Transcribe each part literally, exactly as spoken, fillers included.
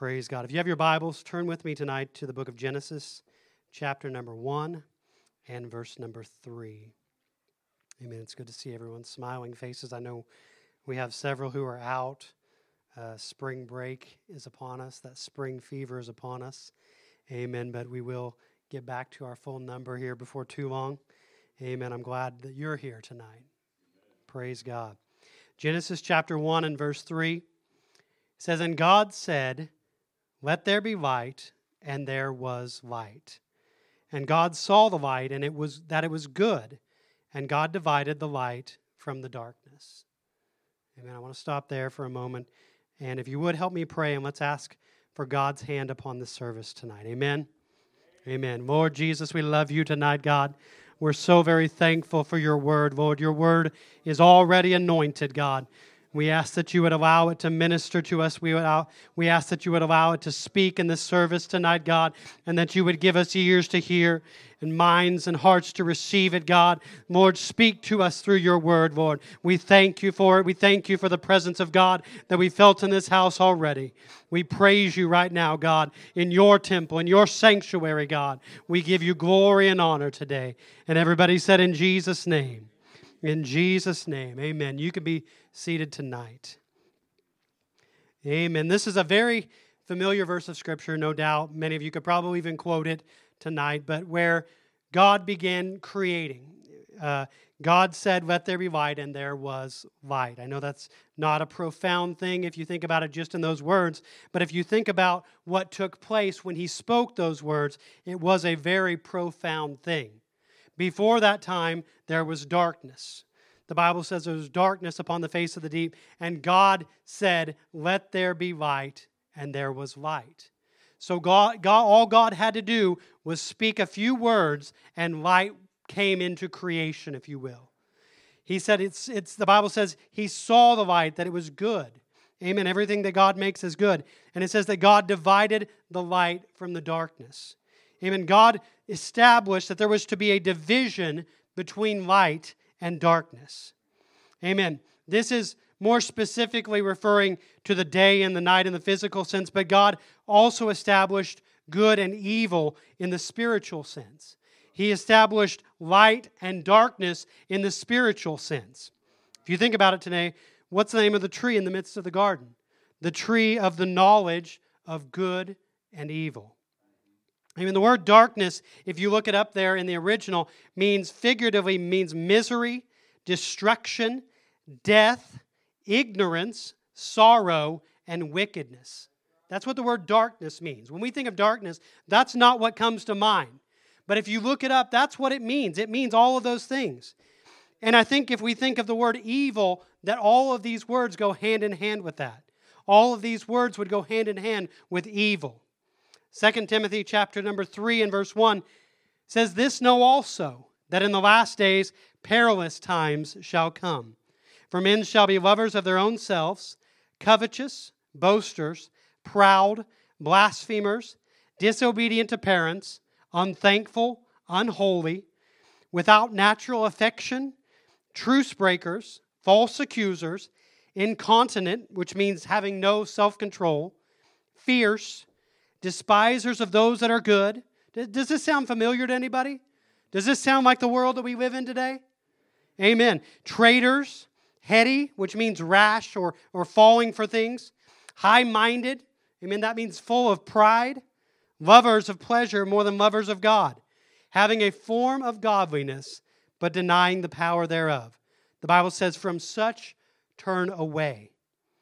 Praise God. If you have your Bibles, turn with me tonight to the book of Genesis, chapter number one and verse number three. Amen. It's good to see everyone's smiling faces. I know we have several who are out. Uh, spring break is upon us. That spring fever is upon us. Amen. But we will get back to our full number here before too long. Amen. I'm glad that you're here tonight. Praise God. Genesis chapter one and verse three says, "And God said, Let there be light, and there was light. And God saw the light, and it was that it was good, and God divided the light from the darkness." Amen. I want to stop there for a moment, and if you would help me pray, and let's ask for God's hand upon this service tonight. Amen. Amen. Lord Jesus, we love you tonight, God. We're so very thankful for your word, Lord. Your word is already anointed, God. We ask that you would allow it to minister to us. We, would, we ask that you would allow it to speak in this service tonight, God, and that you would give us ears to hear and minds and hearts to receive it, God. Lord, speak to us through your word, Lord. We thank you for it. We thank you for the presence of God that we felt in this house already. We praise you right now, God, in your temple, in your sanctuary, God. We give you glory and honor today. And everybody said in Jesus' name. In Jesus' name, amen. You can be seated tonight. Amen. This is a very familiar verse of Scripture, no doubt. Many of you could probably even quote it tonight, but where God began creating. Uh, God said, "Let there be light," and there was light. I know that's not a profound thing if you think about it just in those words, but if you think about what took place when he spoke those words, it was a very profound thing. Before that time, there was darkness. The Bible says there was darkness upon the face of the deep, and God said, "Let there be light," and there was light. So God, God, all God had to do was speak a few words, and light came into creation, if you will. He said, it's, it's, the Bible says he saw the light, that it was good. Amen. Everything that God makes is good. And it says that God divided the light from the darkness. Amen. God established that there was to be a division between light and darkness. Amen. This is more specifically referring to the day and the night in the physical sense, but God also established good and evil in the spiritual sense. He established light and darkness in the spiritual sense. If you think about it today, what's the name of the tree in the midst of the garden? The tree of the knowledge of good and evil. I mean, the word darkness, if you look it up there in the original, means figuratively means misery, destruction, death, ignorance, sorrow, and wickedness. That's what the word darkness means. When we think of darkness, that's not what comes to mind. But if you look it up, that's what it means. It means all of those things. And I think if we think of the word evil, that all of these words go hand in hand with that. All of these words would go hand in hand with evil. Second Timothy chapter number three and verse one says, "This know also, that in the last days perilous times shall come. For men shall be lovers of their own selves, covetous, boasters, proud, blasphemers, disobedient to parents, unthankful, unholy, without natural affection, truce breakers, false accusers, incontinent," which means having no self-control, "fierce, despisers of those that are good." Does this sound familiar to anybody? Does this sound like the world that we live in today? Amen. Traitors, heady, which means rash or, or falling for things. High-minded, amen, that means full of pride. Lovers of pleasure more than lovers of God. Having a form of godliness, but denying the power thereof. The Bible says, "From such turn away."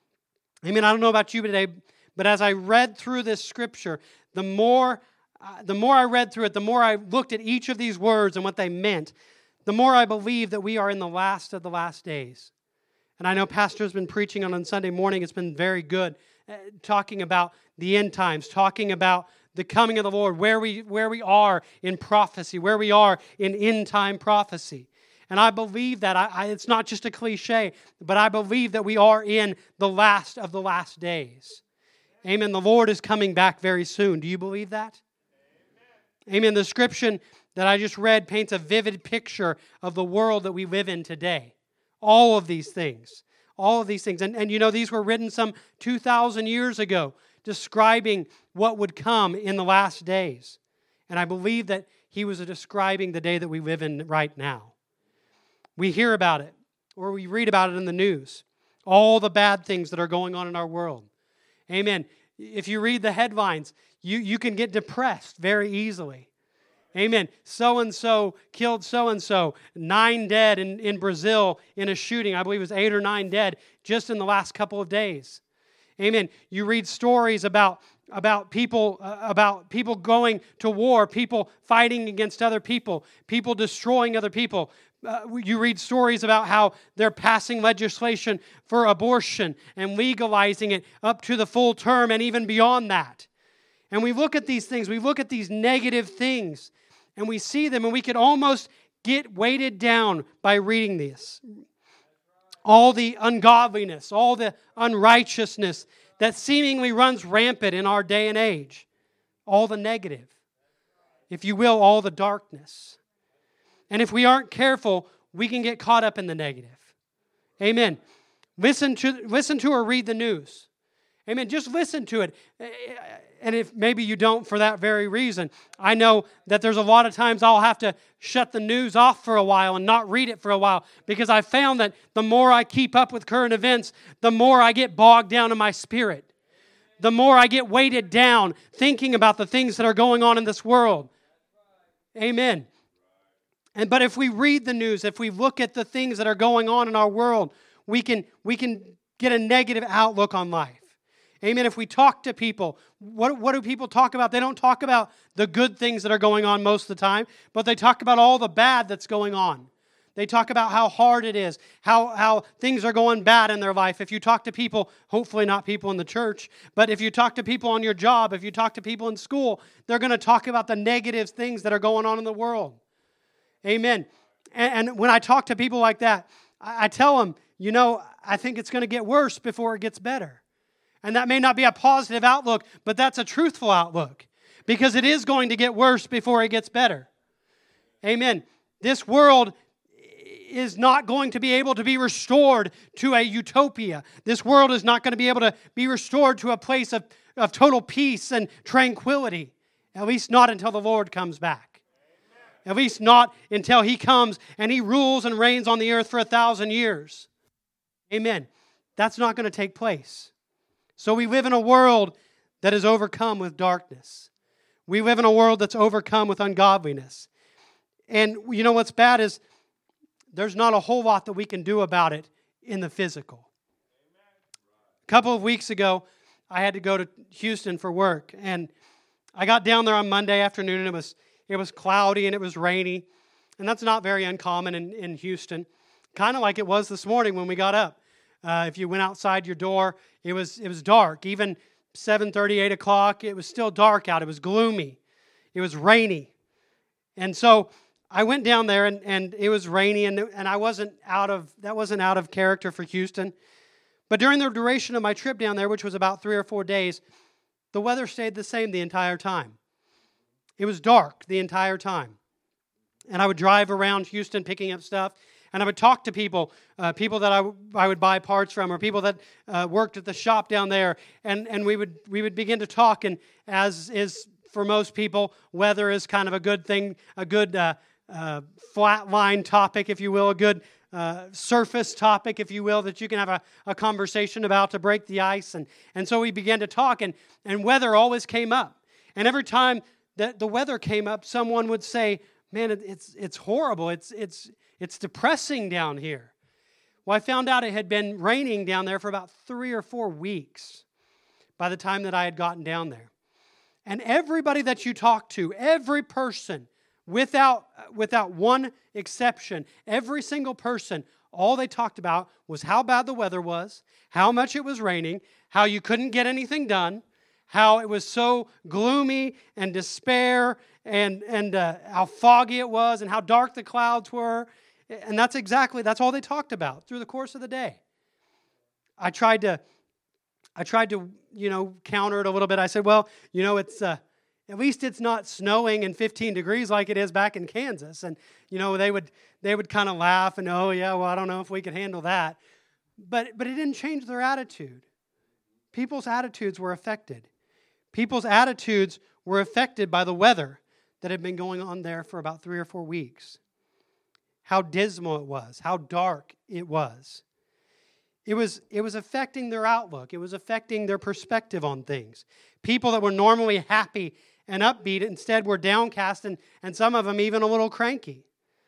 Amen. I don't know about you today, but as I read through this scripture, the more, uh, the more I read through it, the more I looked at each of these words and what they meant, the more I believe that we are in the last of the last days. And I know Pastor has been preaching on on Sunday morning. It's been very good, uh, talking about the end times, talking about the coming of the Lord, where we, where we are in prophecy, where we are in end-time prophecy. And I believe that. I, I, it's not just a cliche, but I believe that we are in the last of the last days. Amen. The Lord is coming back very soon. Do you believe that? Amen. Amen. The description that I just read paints a vivid picture of the world that we live in today. All of these things. All of these things. And, and you know, these were written some two thousand years ago describing what would come in the last days. And I believe that he was describing the day that we live in right now. We hear about it, or we read about it in the news. All the bad things that are going on in our world. Amen. If you read the headlines, you, you can get depressed very easily. Amen. So-and-so killed so-and-so. Nine dead in, in Brazil in a shooting. I believe it was eight or nine dead just in the last couple of days. Amen. You read stories about, about people uh, about people going to war, people fighting against other people, people destroying other people. Uh, you read stories about how they're passing legislation for abortion and legalizing it up to the full term and even beyond that. And we look at these things, we look at these negative things, and we see them, and we could almost get weighted down by reading this. All the ungodliness, all the unrighteousness that seemingly runs rampant in our day and age. All the negative. If you will, all the darkness. And if we aren't careful, we can get caught up in the negative. Amen. Listen to, listen to or read the news. Amen. Just listen to it. And if maybe you don't for that very reason, I know that there's a lot of times I'll have to shut the news off for a while and not read it for a while, because I found that the more I keep up with current events, the more I get bogged down in my spirit. The more I get weighted down thinking about the things that are going on in this world. Amen. And but if we read the news, if we look at the things that are going on in our world, we can we can get a negative outlook on life. Amen. If we talk to people, what, what do people talk about? They don't talk about the good things that are going on most of the time, but they talk about all the bad that's going on. They talk about how hard it is, how, how things are going bad in their life. If you talk to people, hopefully not people in the church, but if you talk to people on your job, if you talk to people in school, they're going to talk about the negative things that are going on in the world. Amen. And, and when I talk to people like that, I, I tell them, you know, I think it's going to get worse before it gets better. And that may not be a positive outlook, but that's a truthful outlook. Because it is going to get worse before it gets better. Amen. This world is not going to be able to be restored to a utopia. This world is not going to be able to be restored to a place of, of total peace and tranquility. At least not until the Lord comes back. At least not until He comes and He rules and reigns on the earth for a thousand years. Amen. That's not going to take place. So we live in a world that is overcome with darkness. We live in a world that's overcome with ungodliness. And you know what's bad is there's not a whole lot that we can do about it in the physical. A couple of weeks ago, I had to go to Houston for work. And I got down there on Monday afternoon, and it was it was cloudy and it was rainy. And that's not very uncommon in, in Houston. Kind of like it was this morning when we got up. Uh, if you went outside your door, it was it was dark. Even seven thirty, eight o'clock, it was still dark out. It was gloomy. It was rainy. And so I went down there, and, and it was rainy, and, and I wasn't out of, that wasn't out of character for Houston. But during the duration of my trip down there, which was about three or four days, the weather stayed the same the entire time. It was dark the entire time. And I would drive around Houston picking up stuff, and I would talk to people, uh, people that I, w- I would buy parts from, or people that uh, worked at the shop down there, and, and we would we would begin to talk. And as is for most people, weather is kind of a good thing, a good uh, uh, flatline topic, if you will, a good uh, surface topic, if you will, that you can have a, a conversation about to break the ice. And, and so we began to talk, and, and weather always came up. And every time that the weather came up, someone would say, man, it, it's it's horrible. It's it's It's depressing down here. Well, I found out it had been raining down there for about three or four weeks by the time that I had gotten down there. And everybody that you talk to, every person, without, without one exception, every single person, all they talked about was how bad the weather was, how much it was raining, how you couldn't get anything done, how it was so gloomy and despair, and, and uh, how foggy it was, and how dark the clouds were. And that's exactly, that's all they talked about through the course of the day. I tried to, I tried to, you know, counter it a little bit. I said, well, you know, it's, uh, at least it's not snowing and fifteen degrees like it is back in Kansas. And, you know, they would, they would kind of laugh and, oh yeah, well, I don't know if we could handle that. But, but it didn't change their attitude. people's attitudes were affected. People's attitudes were affected by the weather that had been going on there for about three or four weeks. How dismal it was, how dark it was. It was, it was affecting their outlook. It was affecting their perspective on things. People that were normally happy and upbeat instead were downcast, and, and some of them even a little cranky.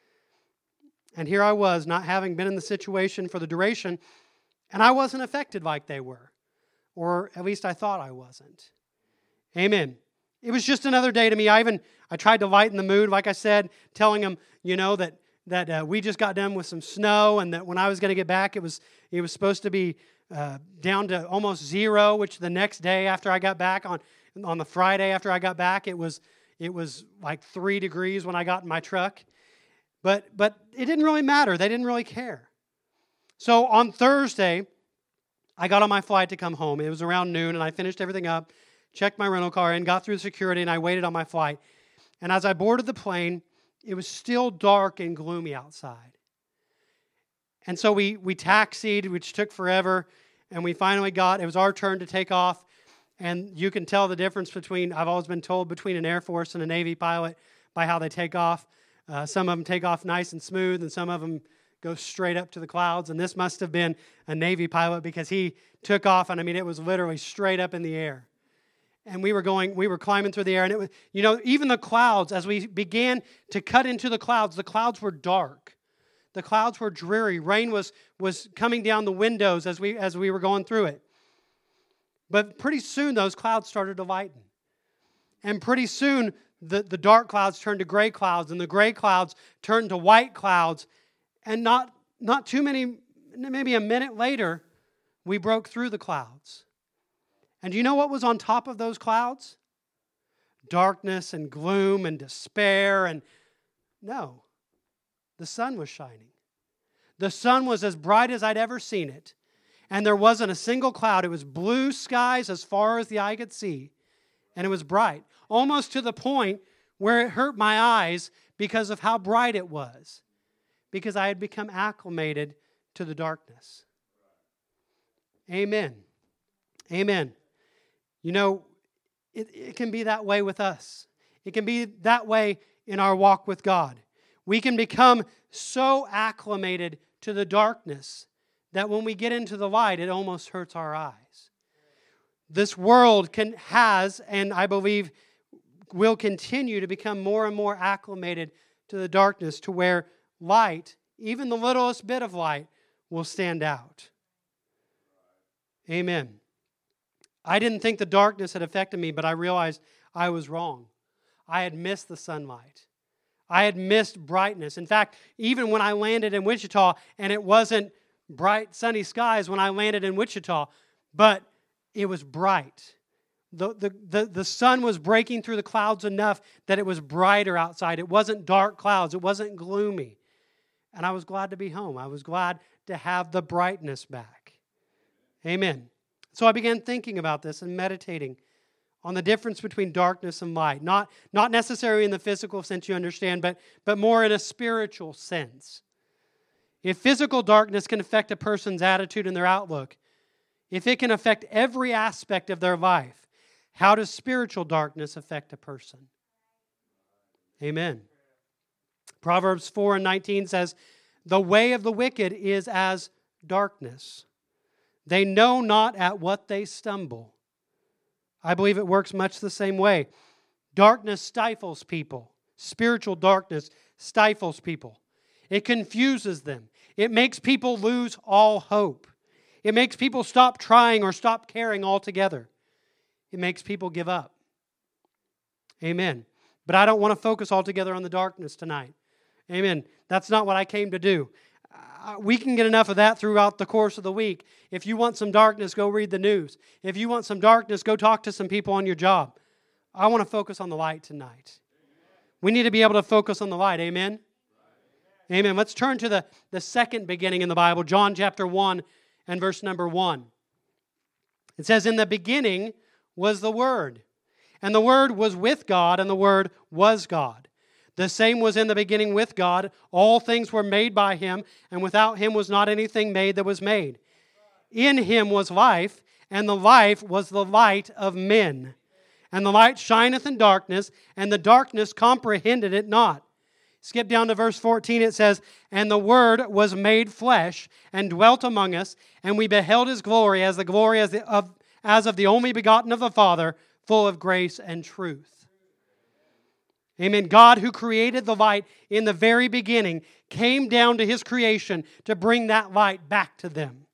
And here I was, not having been in the situation for the duration, and I wasn't affected like they were. Or at least I thought I wasn't. Amen. It was just another day to me. I even, I tried to lighten the mood, like I said, telling them, you know, that that uh, we just got done with some snow, and that when I was going to get back, it was it was supposed to be uh, down to almost zero, which the next day after I got back, on on the Friday after I got back, it was it was like three degrees when I got in my truck. But but it didn't really matter. They didn't really care. So on Thursday, I got on my flight to come home. It was around noon, and I finished everything up, checked my rental car in, got through security, and I waited on my flight. And as I boarded the plane, it was still dark and gloomy outside. And so we we taxied, which took forever, and we finally got, it was our turn to take off. And you can tell the difference between, I've always been told, between an Air Force and a Navy pilot by how they take off. Uh, some of them take off nice and smooth, and some of them go straight up to the clouds. And this must have been a Navy pilot, because he took off, and I mean, it was literally straight up in the air. And we were going, we were climbing through the air, and it was, you know, even the clouds, as we began to cut into the clouds, the clouds were dark. The clouds were dreary. Rain was was coming down the windows as we as we were going through it. But pretty soon, those clouds started to lighten. And pretty soon, the, the dark clouds turned to gray clouds, and the gray clouds turned to white clouds. And not, not too many, maybe a minute later, we broke through the clouds. And do you know what was on top of those clouds? Darkness and gloom and despair. And no, the sun was shining. The sun was as bright as I'd ever seen it. And there wasn't a single cloud. It was blue skies as far as the eye could see. And it was bright, almost to the point where it hurt my eyes because of how bright it was. Because I had become acclimated to the darkness. Amen. Amen. You know, it, it can be that way with us. It can be that way in our walk with God. We can become so acclimated to the darkness that when we get into the light, it almost hurts our eyes. This world can has, and I believe will continue to become more and more acclimated to the darkness, to where light, even the littlest bit of light, will stand out. Amen. I didn't think the darkness had affected me, but I realized I was wrong. I had missed the sunlight. I had missed brightness. In fact, even when I landed in Wichita, and it wasn't bright sunny skies when I landed in Wichita, but it was bright. The, the, the, the sun was breaking through the clouds enough that it was brighter outside. It wasn't dark clouds. It wasn't gloomy. And I was glad to be home. I was glad to have the brightness back. Amen. So I began thinking about this and meditating on the difference between darkness and light. Not, not necessarily in the physical sense you understand, but, but more in a spiritual sense. If physical darkness can affect a person's attitude and their outlook, if it can affect every aspect of their life, how does spiritual darkness affect a person? Amen. Proverbs four and nineteen says, "The way of the wicked is as darkness. They know not at what they stumble." I believe it works much the same way. Darkness stifles people. Spiritual darkness stifles people. It confuses them. It makes people lose all hope. It makes people stop trying or stop caring altogether. It makes people give up. Amen. But I don't want to focus altogether on the darkness tonight. Amen. That's not what I came to do. Uh, we can get enough of that throughout the course of the week. If you want some darkness, go read the news. If you want some darkness, go talk to some people on your job. I want to focus on the light tonight. We need to be able to focus on the light. Amen? Amen. Let's turn to the, the second beginning in the Bible, John chapter one and verse number one. It says, "In the beginning was the Word, and the Word was with God, and the Word was God. The same was in the beginning with God. All things were made by Him, and without Him was not anything made that was made. In Him was life, and the life was the light of men. And the light shineth in darkness, and the darkness comprehended it not. Skip down to verse fourteen, it says, And the Word was made flesh, and dwelt among us, and we beheld His glory as the glory as, the, of, as of the only begotten of the Father, full of grace and truth. Amen. God, who created the light in the very beginning, came down to His creation to bring that light back to them.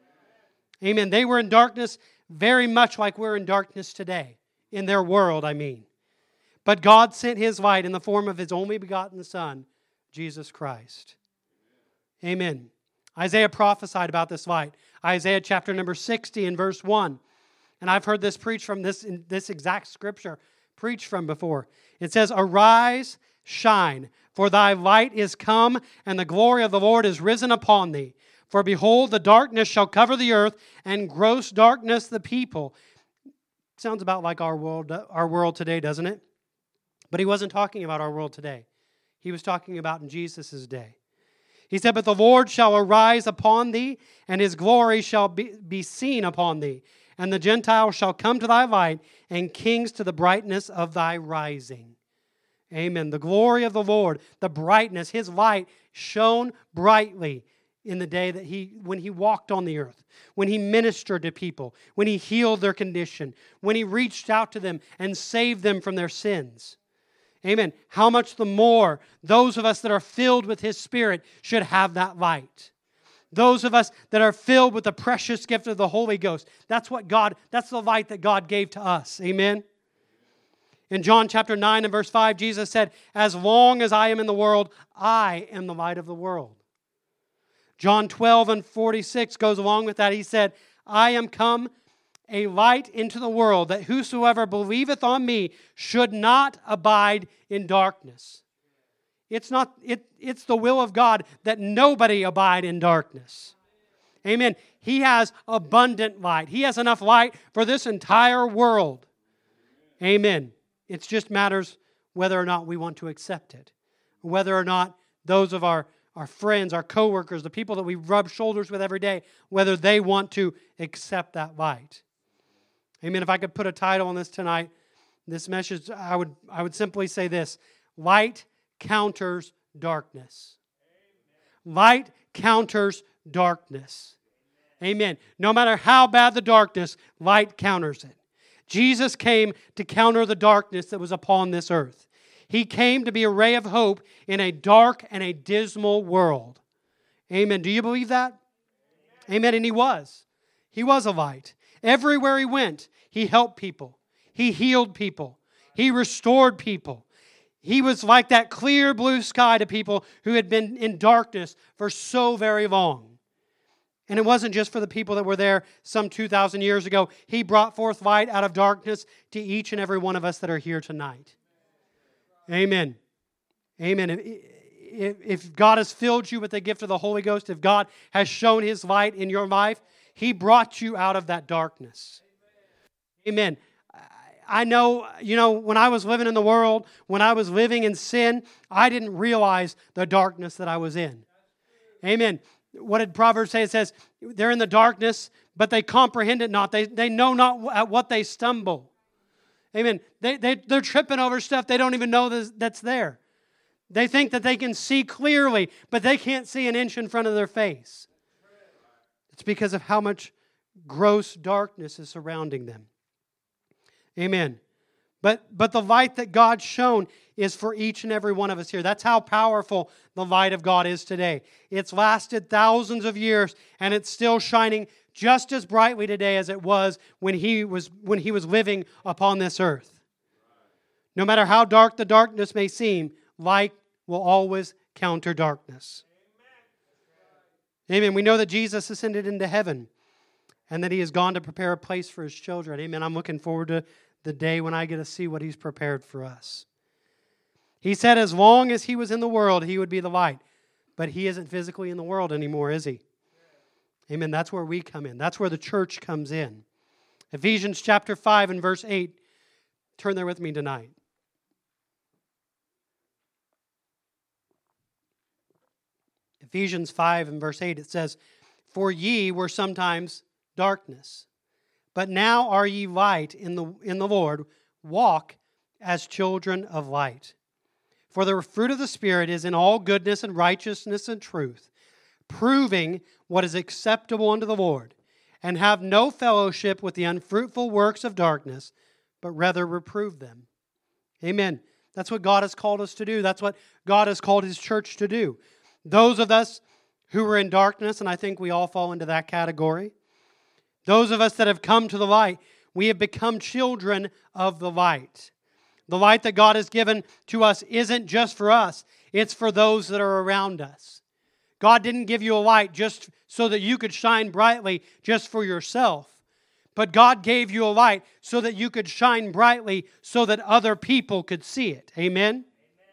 Amen. They were in darkness very much like we're in darkness today. In their world, I mean. But God sent His light in the form of His only begotten Son, Jesus Christ. Amen. Isaiah prophesied about this light. Isaiah chapter number sixty and verse one. And I've heard this preached from this, in this exact scripture preached from before. It says, Arise, shine, for thy light is come, and the glory of the Lord is risen upon thee. For behold, the darkness shall cover the earth, and gross darkness the people. Sounds about like our world, our world today, doesn't it? But He wasn't talking about our world today. He was talking about in Jesus' day. He said, But the Lord shall arise upon thee, and His glory shall be, be seen upon thee. And the Gentiles shall come to thy light, and kings to the brightness of thy rising. Amen. The glory of the Lord, the brightness, His light shone brightly in the day that he, when He walked on the earth, when He ministered to people, when He healed their condition, when He reached out to them and saved them from their sins. Amen. How much the more those of us that are filled with His Spirit should have that light. Those of us that are filled with the precious gift of the Holy Ghost. That's what God, that's the light that God gave to us. Amen. In John chapter nine and verse five, Jesus said, As long as I am in the world, I am the light of the world. John twelve and forty-six goes along with that. He said, I am come a light into the world, that whosoever believeth on me should not abide in darkness. It's not, it, it's the will of God that nobody abide in darkness. Amen. He has abundant light. He has enough light for this entire world. Amen. It just matters whether or not we want to accept it. Whether or not those of our our friends, our coworkers, the people that we rub shoulders with every day, whether they want to accept that light. Amen. If I could put a title on this tonight, this message, I would I would simply say this: light counters darkness. Light counters darkness. Amen. No matter how bad the darkness, light counters it. Jesus came to counter the darkness that was upon this earth. He came to be a ray of hope in a dark and a dismal world. Amen. Do you believe that? Amen. And He was. He was a light. Everywhere He went, He helped people. He healed people. He restored people. He was like that clear blue sky to people who had been in darkness for so very long. And it wasn't just for the people that were there some two thousand years ago. He brought forth light out of darkness to each and every one of us that are here tonight. Amen. Amen. If, if God has filled you with the gift of the Holy Ghost, if God has shown His light in your life, He brought you out of that darkness. Amen. I know, you know, when I was living in the world, when I was living in sin, I didn't realize the darkness that I was in. Amen. What did Proverbs say? It says, they're in the darkness, but they comprehend it not. They, they know not at what they stumble. Amen. They, they, they're tripping over stuff they don't even know that's there. They think that they can see clearly, but they can't see an inch in front of their face. It's because of how much gross darkness is surrounding them. Amen. But, but the light that God shone is for each and every one of us here. That's how powerful the light of God is today. It's lasted thousands of years, and it's still shining just as brightly today as it was when he was when he was living upon this earth. No matter how dark the darkness may seem, light will always counter darkness. Amen. Amen. We know that Jesus ascended into heaven and that He has gone to prepare a place for His children. Amen. I'm looking forward to the day when I get to see what He's prepared for us. He said as long as He was in the world, He would be the light. But He isn't physically in the world anymore, is He? Amen. That's where we come in. That's where the church comes in. Ephesians chapter five and verse eight. Turn there with me tonight. Ephesians five and verse eight, it says, For ye were sometimes darkness, But now are ye light in the, in the Lord. Walk as children of light. For the fruit of the Spirit is in all goodness and righteousness and truth, proving what is acceptable unto the Lord, and have no fellowship with the unfruitful works of darkness, but rather reprove them. Amen. That's what God has called us to do. That's what God has called His church to do. Those of us who were in darkness, and I think we all fall into that category, those of us that have come to the light, we have become children of the light. The light that God has given to us isn't just for us. It's for those that are around us. God didn't give you a light just so that you could shine brightly just for yourself. But God gave you a light so that you could shine brightly so that other people could see it. Amen? Amen.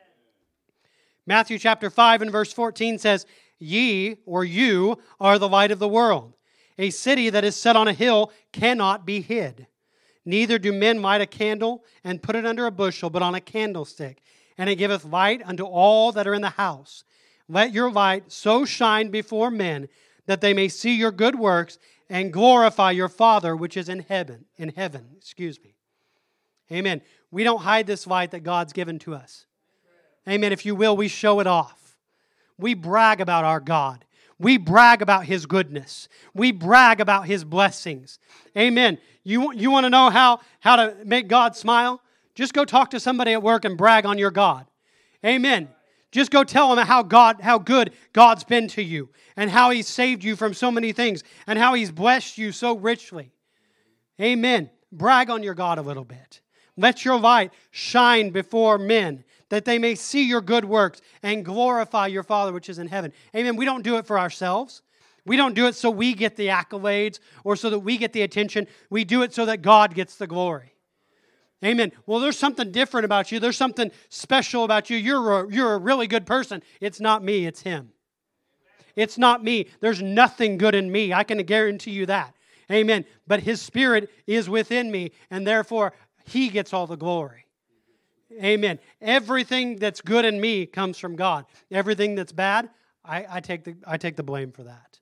Matthew chapter five and verse fourteen says, Ye, or you, are the light of the world. A city that is set on a hill cannot be hid. Neither do men light a candle and put it under a bushel, but on a candlestick, and it giveth light unto all that are in the house. Let your light so shine before men that they may see your good works and glorify your Father which is in heaven. In heaven, excuse me. Amen. We don't hide this light that God's given to us. Amen. If you will, we show it off. We brag about our God. We brag about His goodness. We brag about His blessings. Amen. You, you want to know how, how to make God smile? Just go talk to somebody at work and brag on your God. Amen. Just go tell them how God, how good God's been to you and how He's saved you from so many things and how He's blessed you so richly. Amen. Brag on your God a little bit. Let your light shine before men that they may see your good works and glorify your Father which is in heaven. Amen. We don't do it for ourselves. We don't do it so we get the accolades or so that we get the attention. We do it so that God gets the glory. Amen. Well, there's something different about you. There's something special about you. You're a, you're a really good person. It's not me. It's Him. It's not me. There's nothing good in me. I can guarantee you that. Amen. But His Spirit is within me, and therefore He gets all the glory. Amen. Everything that's good in me comes from God. Everything that's bad, I, I take the I take the blame for that.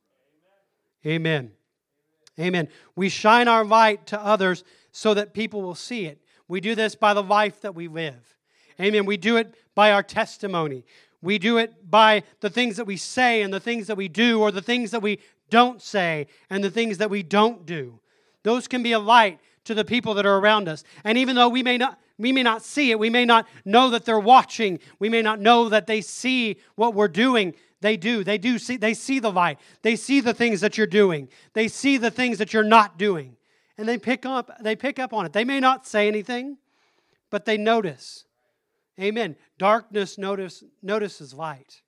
Amen. Amen. We shine our light to others so that people will see it. We do this by the life that we live. Amen. We do it by our testimony. We do it by the things that we say and the things that we do, or the things that we don't say and the things that we don't do. Those can be a light to the people that are around us. And even though we may not we may not see it, we may not know that they're watching, we may not know that they see what we're doing, they do. They do see they see the light. They see the things that you're doing. They see the things that you're not doing. And they pick up they pick up on it. They may not say anything, but they notice. Amen. Darkness notice, notices light.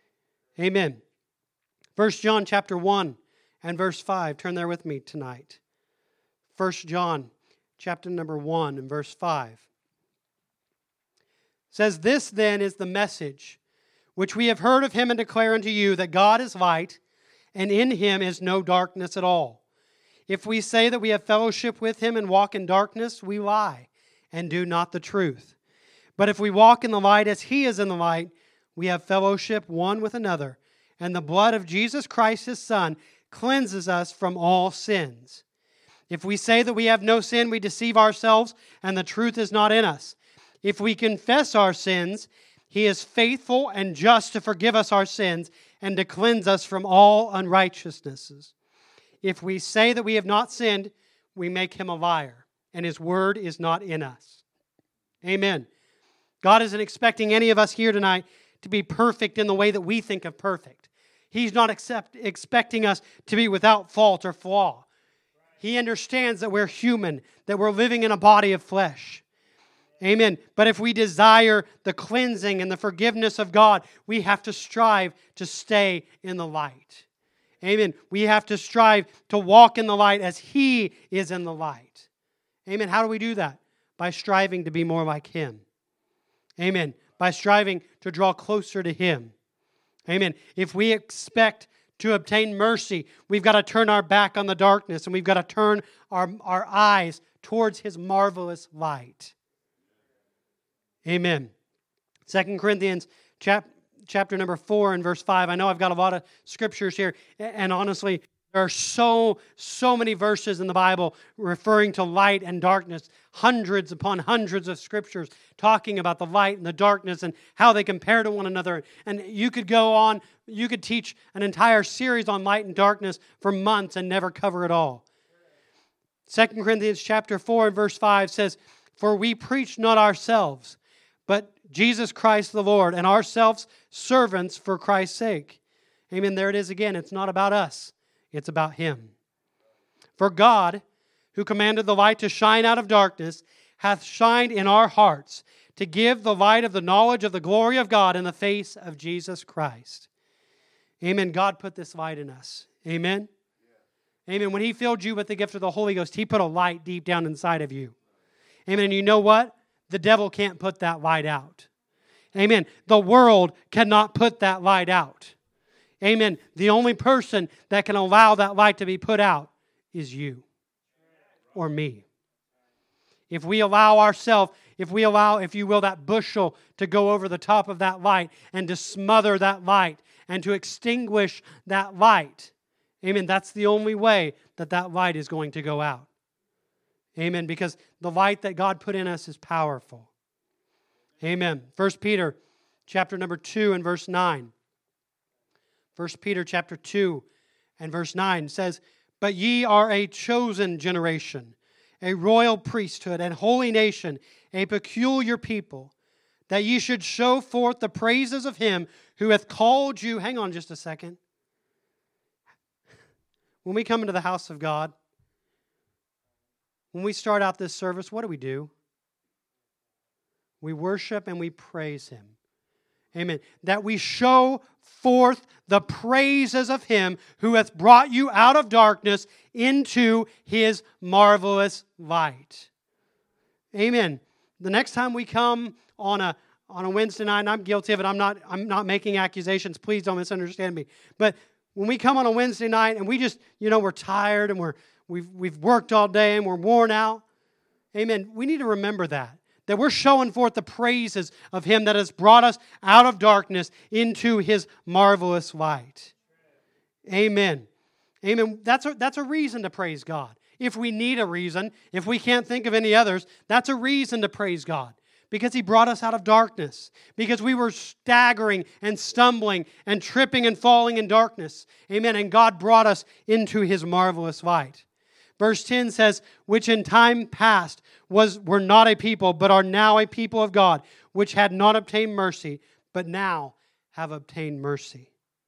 Amen. First John chapter one and verse five. Turn there with me tonight. First John chapter number one and verse five. It says, This then is the message which we have heard of Him and declare unto you, that God is light, and in Him is no darkness at all. If we say that we have fellowship with Him and walk in darkness, we lie and do not the truth. But if we walk in the light as He is in the light, we have fellowship one with another, and the blood of Jesus Christ, His Son, cleanses us from all sins. If we say that we have no sin, we deceive ourselves, and the truth is not in us. If we confess our sins, He is faithful and just to forgive us our sins and to cleanse us from all unrighteousnesses. If we say that we have not sinned, we make Him a liar, and His word is not in us. Amen. God isn't expecting any of us here tonight to be perfect in the way that we think of perfect. He's not accept, expecting us to be without fault or flaw. He understands that we're human, that we're living in a body of flesh. Amen. But if we desire the cleansing and the forgiveness of God, we have to strive to stay in the light. Amen. We have to strive to walk in the light as He is in the light. Amen. How do we do that? By striving to be more like Him. Amen. By striving to draw closer to Him. Amen. If we expect to obtain mercy, we've got to turn our back on the darkness, and we've got to turn our, our eyes towards His marvelous light. Amen. Second Corinthians chap, chapter number four and verse five. I know I've got a lot of scriptures here, and honestly, There are so, so many verses in the Bible referring to light and darkness, hundreds upon hundreds of scriptures talking about the light and the darkness and how they compare to one another. And you could go on, you could teach an entire series on light and darkness for months and never cover it all. Second Corinthians chapter four and verse five says, "For we preach not ourselves, but Jesus Christ the Lord, and ourselves servants for Christ's sake." Amen. There it is again. It's not about us. It's about Him. "For God, who commanded the light to shine out of darkness, hath shined in our hearts to give the light of the knowledge of the glory of God in the face of Jesus Christ." Amen. God put this light in us. Amen. Amen. When He filled you with the gift of the Holy Ghost, He put a light deep down inside of you. Amen. And you know what? The devil can't put that light out. Amen. The world cannot put that light out. Amen. The only person that can allow that light to be put out is you or me. If we allow ourselves, if we allow, if you will, that bushel to go over the top of that light and to smother that light and to extinguish that light, amen, that's the only way that that light is going to go out. Amen. Because the light that God put in us is powerful. Amen. First Peter chapter number two and verse nine. First Peter chapter two and verse nine says, "But ye are a chosen generation, a royal priesthood, and holy nation, a peculiar people, that ye should show forth the praises of Him who hath called you." Hang on just a second. When we come into the house of God, when we start out this service, what do we do? We worship and we praise Him. Amen. That we show forth the praises of Him who hath brought you out of darkness into His marvelous light. Amen. The next time we come on a on a Wednesday night, and I'm guilty of it, I'm not I'm not making accusations. Please don't misunderstand me. But when we come on a Wednesday night and we just, you know, we're tired and we're we've we've worked all day and we're worn out. Amen. We need to remember that. That we're showing forth the praises of Him that has brought us out of darkness into His marvelous light. Amen. Amen. That's a, that's a reason to praise God. If we need a reason, if we can't think of any others, that's a reason to praise God. Because He brought us out of darkness. Because we were staggering and stumbling and tripping and falling in darkness. Amen. And God brought us into His marvelous light. Verse ten says, "Which in time past was were not a people, but are now a people of God, which had not obtained mercy, but now have obtained mercy."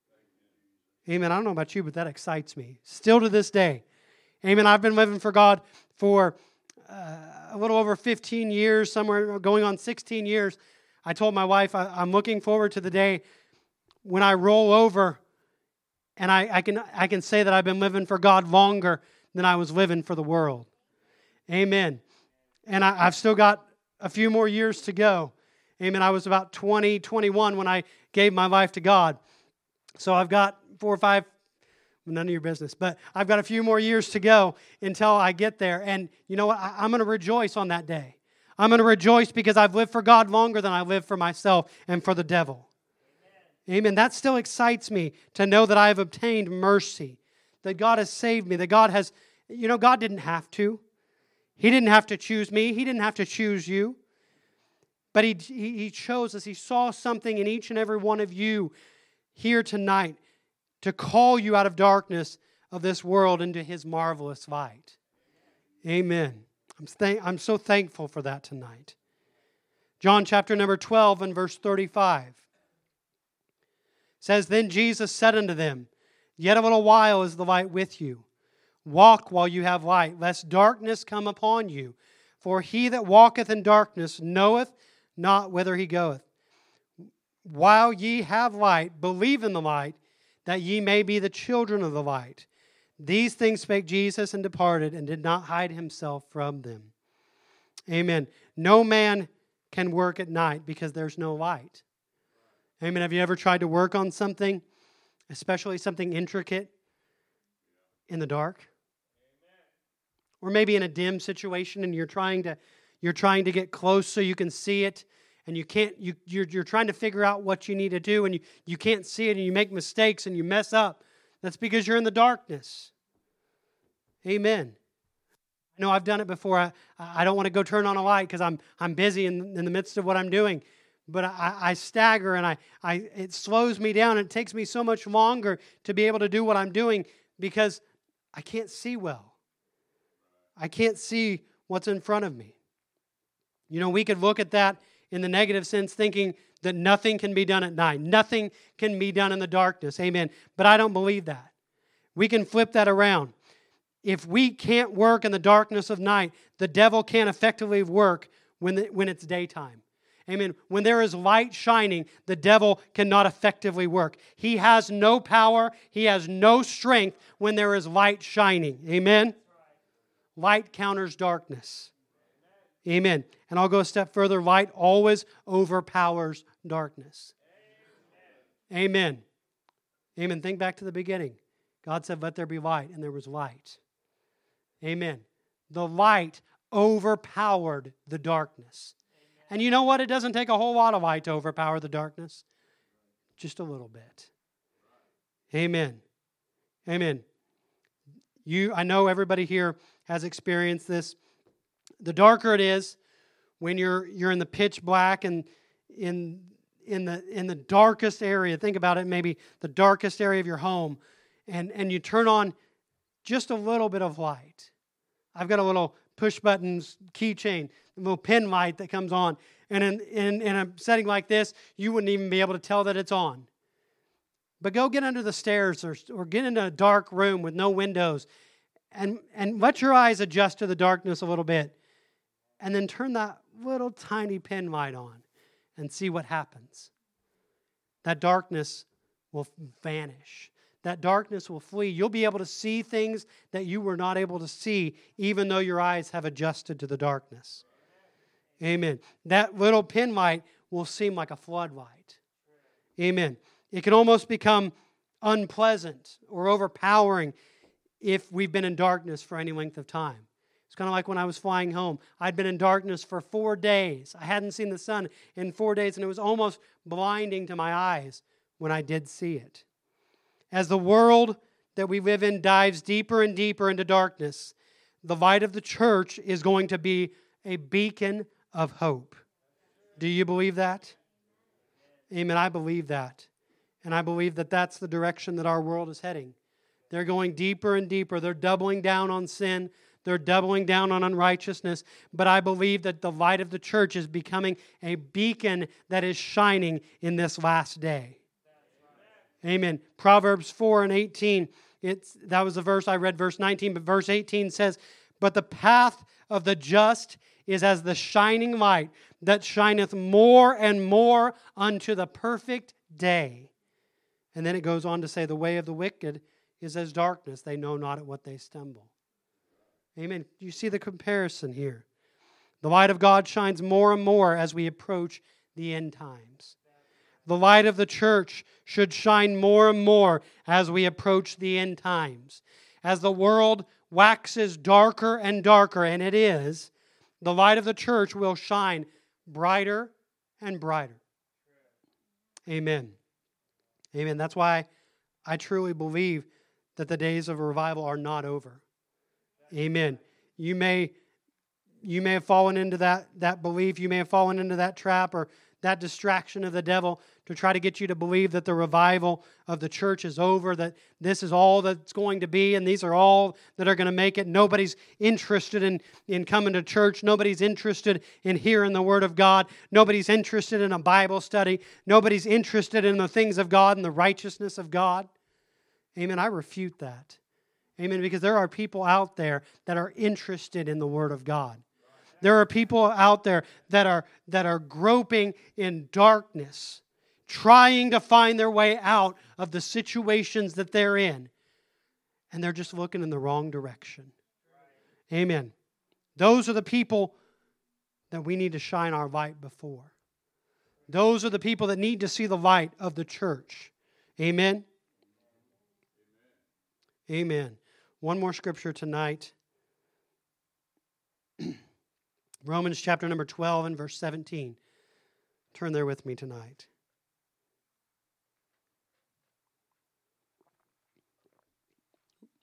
Amen. I don't know about you, but that excites me. Still to this day. Amen. I've been living for God for uh, a little over fifteen years, somewhere going on sixteen years. I told my wife I, I'm looking forward to the day when I roll over and I, I can I can say that I've been living for God longer than I was living for the world. Amen. And I, I've still got a few more years to go. Amen. I was about twenty, twenty-one when I gave my life to God. So I've got four or five, none of your business, but I've got a few more years to go until I get there. And you know what? I, I'm going to rejoice on that day. I'm going to rejoice because I've lived for God longer than I lived for myself and for the devil. Amen. Amen. That still excites me to know that I have obtained mercy, that God has saved me, that God has, you know, God didn't have to. He didn't have to choose me. He didn't have to choose you. But he, he, he chose us. He saw something in each and every one of you here tonight to call you out of darkness of this world into His marvelous light. Amen. I'm, thank, I'm so thankful for that tonight. John chapter number twelve and verse thirty-five says, "Then Jesus said unto them, Yet a little while is the light with you. Walk while you have light, lest darkness come upon you. For he that walketh in darkness knoweth not whither he goeth. While ye have light, believe in the light, that ye may be the children of the light. These things spake Jesus and departed, and did not hide Himself from them." Amen. No man can work at night because there's no light. Amen. Have you ever tried to work on something, especially something intricate, in the dark? Or maybe in a dim situation and you're trying to you're trying to get close so you can see it, and you can't you you're, you're trying to figure out what you need to do, and you, you can't see it, and you make mistakes and you mess up. That's because you're in the darkness. Amen. I know I've done it before. I, I don't want to go turn on a light because I'm I'm busy in, in the midst of what I'm doing. But I, I stagger and I, I it slows me down. It takes me so much longer to be able to do what I'm doing because I can't see well. I can't see what's in front of me. You know, we could look at that in the negative sense, thinking that nothing can be done at night. Nothing can be done in the darkness. Amen. But I don't believe that. We can flip that around. If we can't work in the darkness of night, the devil can't effectively work when, the, when it's daytime. Amen. When there is light shining, the devil cannot effectively work. He has no power. He has no strength when there is light shining. Amen. Light counters darkness. Amen. And I'll go a step further. Light always overpowers darkness. Amen. Amen. Think back to the beginning. God said, let there be light, and there was light. Amen. The light overpowered the darkness. And you know what? It doesn't take a whole lot of light to overpower the darkness. Just a little bit. Amen. Amen. You, I know everybody here has experienced this. The darker it is, when you're you're in the pitch black and in in the in the darkest area, think about it, maybe the darkest area of your home, and, and you turn on just a little bit of light. I've got a little push buttons keychain, a little pin light that comes on. And in, in, in a setting like this, you wouldn't even be able to tell that it's on. But go get under the stairs or, or get into a dark room with no windows and, and let your eyes adjust to the darkness a little bit. And then turn that little tiny pin light on and see what happens. That darkness will vanish. That darkness will flee. You'll be able to see things that you were not able to see, even though your eyes have adjusted to the darkness. Amen. That little pin light will seem like a floodlight. Amen. It can almost become unpleasant or overpowering if we've been in darkness for any length of time. It's kind of like when I was flying home. I'd been in darkness for four days. I hadn't seen the sun in four days, and it was almost blinding to my eyes when I did see it. As the world that we live in dives deeper and deeper into darkness, the light of the church is going to be a beacon of hope. Do you believe that? Amen. I believe that. And I believe that that's the direction that our world is heading. They're going deeper and deeper. They're doubling down on sin. They're doubling down on unrighteousness. But I believe that the light of the church is becoming a beacon that is shining in this last day. Amen. Proverbs four and eighteen, it's, that was the verse I read, verse nineteen, but verse eighteen says, but the path of the just is as the shining light that shineth more and more unto the perfect day. And then it goes on to say, the way of the wicked is as darkness. They know not at what they stumble. Amen. You see the comparison here. The light of God shines more and more as we approach the end times. The light of the church should shine more and more as we approach the end times. As the world waxes darker and darker, and it is, the light of the church will shine brighter and brighter. Amen. Amen. That's why I truly believe that the days of revival are not over. Amen. You may, you may have fallen into that, that belief. You may have fallen into that trap or that distraction of the devil to try to get you to believe that the revival of the church is over, that this is all that's going to be, and these are all that are going to make it. Nobody's interested in, in coming to church. Nobody's interested in hearing the Word of God. Nobody's interested in a Bible study. Nobody's interested in the things of God and the righteousness of God. Amen. I refute that. Amen. Because there are people out there that are interested in the Word of God. There are people out there that are that are groping in darkness, trying to find their way out of the situations that they're in. And they're just looking in the wrong direction. Amen. Those are the people that we need to shine our light before. Those are the people that need to see the light of the church. Amen. Amen. One more scripture tonight. Romans chapter number twelve and verse seventeen. Turn there with me tonight.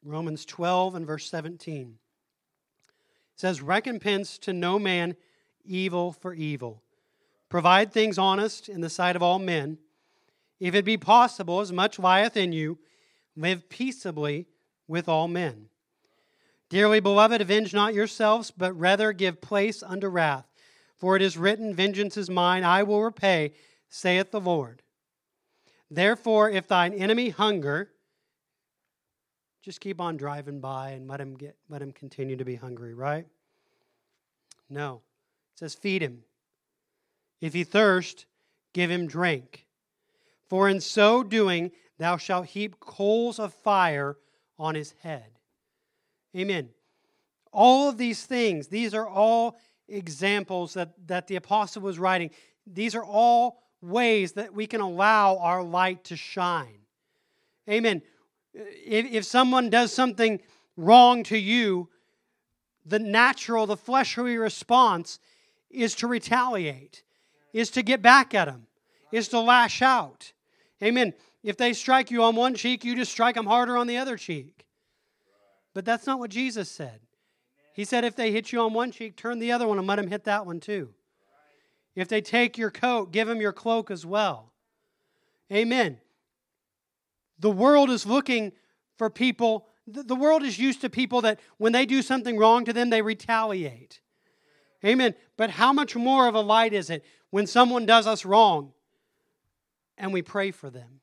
Romans twelve and verse seventeen. It says, recompense to no man evil for evil. Provide things honest in the sight of all men. If it be possible, as much lieth in you, live peaceably with all men. Dearly beloved, avenge not yourselves, but rather give place unto wrath. For it is written, vengeance is mine, I will repay, saith the Lord. Therefore, if thine enemy hunger, just keep on driving by and let him get, let him continue to be hungry, right? No. It says, feed him. If he thirst, give him drink. For in so doing, thou shalt heap coals of fire on his head. Amen. All of these things, these are all examples that, that the apostle was writing. These are all ways that we can allow our light to shine. Amen. If, if someone does something wrong to you, the natural, the fleshly response is to retaliate, is to get back at them, is to lash out. Amen. If they strike you on one cheek, you just strike them harder on the other cheek. But that's not what Jesus said. He said if they hit you on one cheek, turn the other one and let them hit that one too. If they take your coat, give them your cloak as well. Amen. The world is looking for people, the world is used to people that when they do something wrong to them, they retaliate. Amen. But how much more of a light is it when someone does us wrong and we pray for them?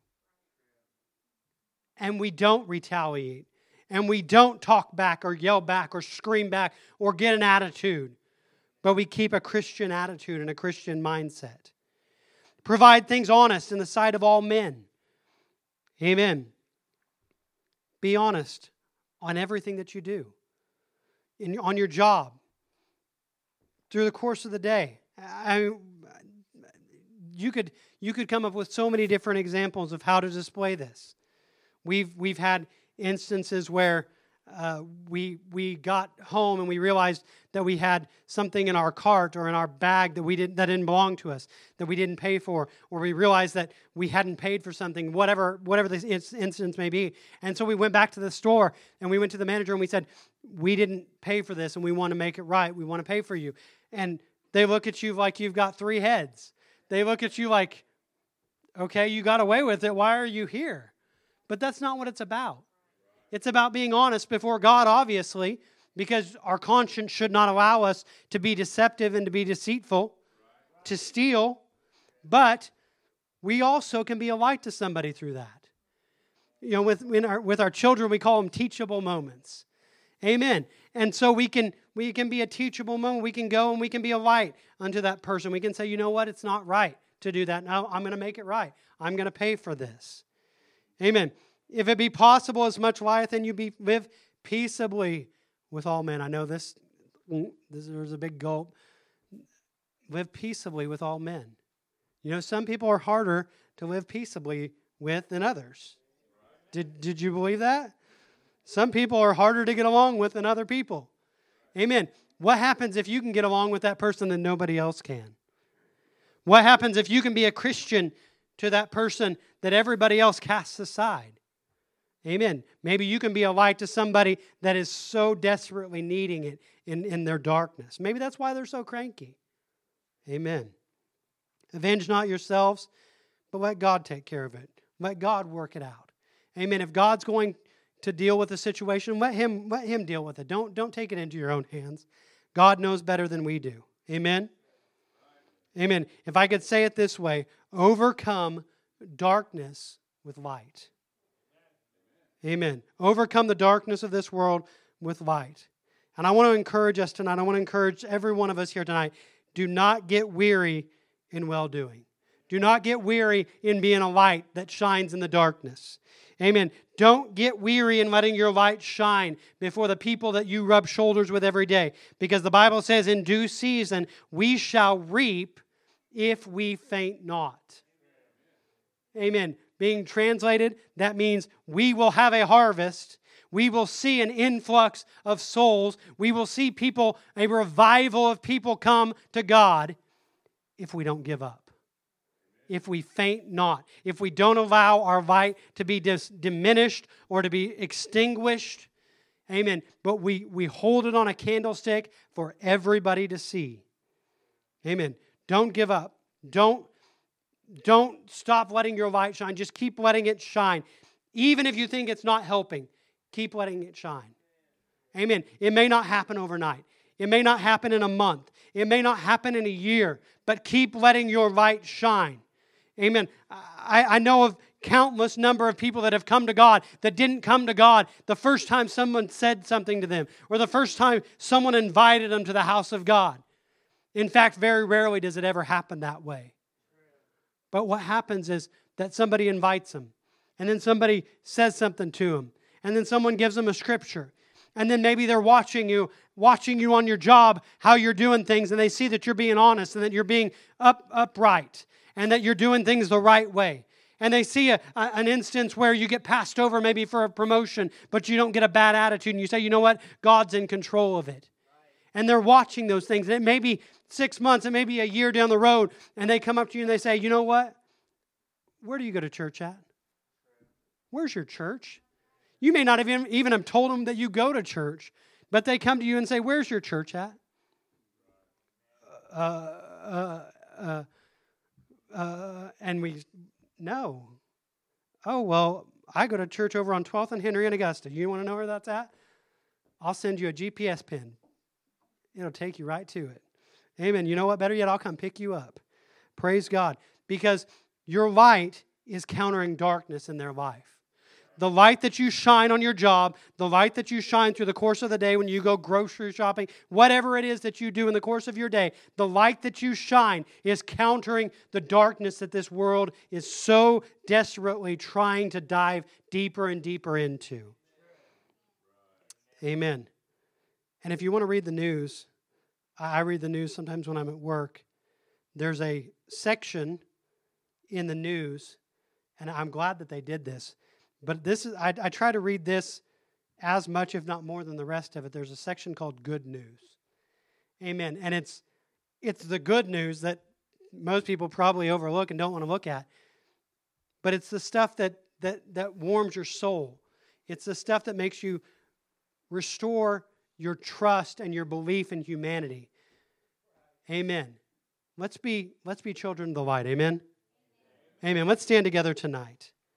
And we don't retaliate. And we don't talk back or yell back or scream back or get an attitude. But we keep a Christian attitude and a Christian mindset. Provide things honest in the sight of all men. Amen. Be honest on everything that you do. In, on your job. Through the course of the day. I, you could, you could come up with so many different examples of how to display this. We've, we've had instances where uh, we we got home and we realized that we had something in our cart or in our bag that we didn't that didn't belong to us, that we didn't pay for, or we realized that we hadn't paid for something, whatever whatever the instance may be. And so we went back to the store and we went to the manager and we said, we didn't pay for this and we want to make it right. We want to pay for you. And they look at you like you've got three heads. They look at you like, okay, you got away with it. Why are you here? But that's not what it's about. It's about being honest before God, obviously, because our conscience should not allow us to be deceptive and to be deceitful, to steal. But we also can be a light to somebody through that. You know, with, in our, with our children, we call them teachable moments. Amen. And so we can we can be a teachable moment. We can go and we can be a light unto that person. We can say, you know what? It's not right to do that. No, I'm going to make it right. I'm going to pay for this. Amen. If it be possible, as much lieth in you, be live peaceably with all men. I know this, this there's a big gulp. Live peaceably with all men. You know, some people are harder to live peaceably with than others. Did, did you believe that? Some people are harder to get along with than other people. Amen. What happens if you can get along with that person and nobody else can? What happens if you can be a Christian to that person that everybody else casts aside? Amen. Maybe you can be a light to somebody that is so desperately needing it in, in their darkness. Maybe that's why they're so cranky. Amen. Avenge not yourselves, but let God take care of it. Let God work it out. Amen. If God's going to deal with the situation, let Him let Him deal with it. Don't, don't take it into your own hands. God knows better than we do. Amen. Amen. If I could say it this way, overcome darkness with light. Amen. Overcome the darkness of this world with light. And I want to encourage us tonight. I want to encourage every one of us here tonight. Do not get weary in well-doing. Do not get weary in being a light that shines in the darkness. Amen. Don't get weary in letting your light shine before the people that you rub shoulders with every day. Because the Bible says in due season we shall reap if we faint not. Amen. Being translated, that means we will have a harvest. We will see an influx of souls. We will see people, a revival of people come to God if we don't give up. If we faint not. If we don't allow our light to be dis- diminished or to be extinguished. Amen. But we, we hold it on a candlestick for everybody to see. Amen. Don't give up. Don't, don't stop letting your light shine. Just keep letting it shine. Even if you think it's not helping, keep letting it shine. Amen. It may not happen overnight. It may not happen in a month. It may not happen in a year, but keep letting your light shine. Amen. I, I know of countless number of people that have come to God that didn't come to God the first time someone said something to them or the first time someone invited them to the house of God. In fact, very rarely does it ever happen that way. But what happens is that somebody invites them, and then somebody says something to them, and then someone gives them a scripture. And then maybe they're watching you, watching you on your job, how you're doing things, and they see that you're being honest and that you're being up, upright and that you're doing things the right way. And they see a, a, an instance where you get passed over maybe for a promotion, but you don't get a bad attitude, and you say, you know what, God's in control of it. And they're watching those things. And it may be six months, it may be a year down the road, and they come up to you and they say, you know what, where do you go to church at? Where's your church? You may not have even, even have told them that you go to church, but they come to you and say, where's your church at? Uh, uh, uh, uh, and we, no. Oh, well, I go to church over on twelfth and Henry and Augusta. You want to know where that's at? I'll send you a G P S pin. It'll take you right to it. Amen. You know what? Better yet, I'll come pick you up. Praise God. Because your light is countering darkness in their life. The light that you shine on your job, the light that you shine through the course of the day when you go grocery shopping, whatever it is that you do in the course of your day, the light that you shine is countering the darkness that this world is so desperately trying to dive deeper and deeper into. Amen. And if you want to read the news, I read the news sometimes when I'm at work. There's a section in the news, and I'm glad that they did this. But this is I, I try to read this as much, if not more, than the rest of it. There's a section called Good News. Amen. And it's it's the good news that most people probably overlook and don't want to look at. But it's the stuff that that that warms your soul. It's the stuff that makes you restore your trust and your belief in humanity. Amen. Let's be let's be children of the light. Amen. Amen. Let's stand together tonight.